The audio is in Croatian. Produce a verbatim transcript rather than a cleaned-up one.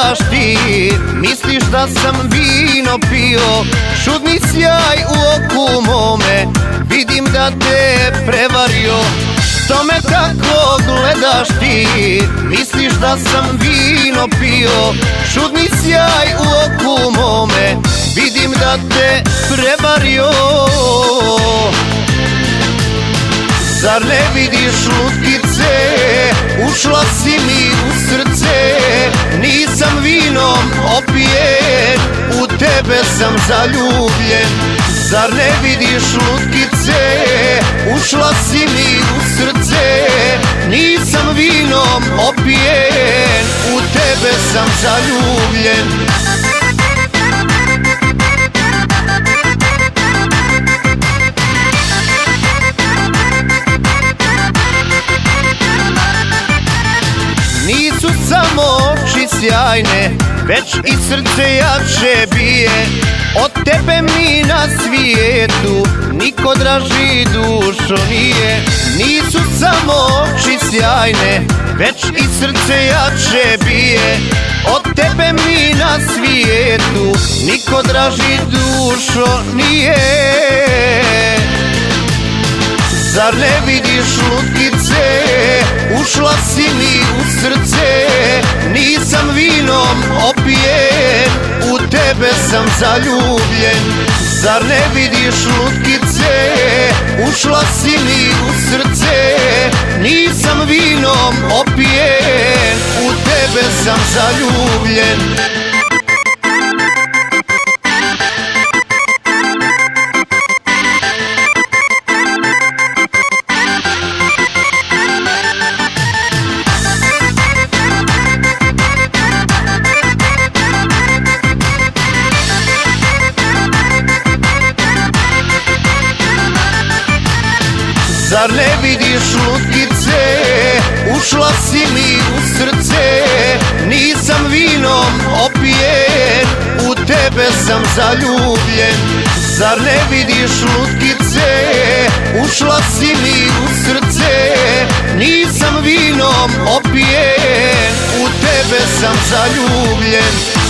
gledaš ti, misliš da sam vino pio. Čudni sjaj u oku mome, vidim da te prevario. Što me tako gledaš ti, misliš da sam vino pio. Čudni sjaj u oku mome, vidim da te prevario. Zar ne vidiš lutkice, ušla si mi u srce. Nisam vinom opijen, u tebe sam zaljubljen. Zar ne vidiš lutkice, ušla si mi u srce. Nisam vinom opijen, u tebe sam zaljubljen. Nisu samo oči sjajne, već i srce jače bije. Od tebe mi na svijetu niko draži dušo nije. Nisu samo oči sjajne, već i srce jače bije. Od tebe mi na svijetu niko draži dušo nije. Zar ne vidiš lutkice, ušla si mi u srce. Nisam vinom opijen, u tebe sam zaljubljen. Zar ne vidiš lutkice, ušla si mi u srce. Nisam vinom opijen, u tebe sam zaljubljen. Zar ne vidiš lutkice, ušla si mi u srce. Nisam vinom opijen, u tebe sam zaljubljen. Zar ne vidiš lutkice, ušla si mi u srce. Nisam vinom opijen, u tebe sam zaljubljen.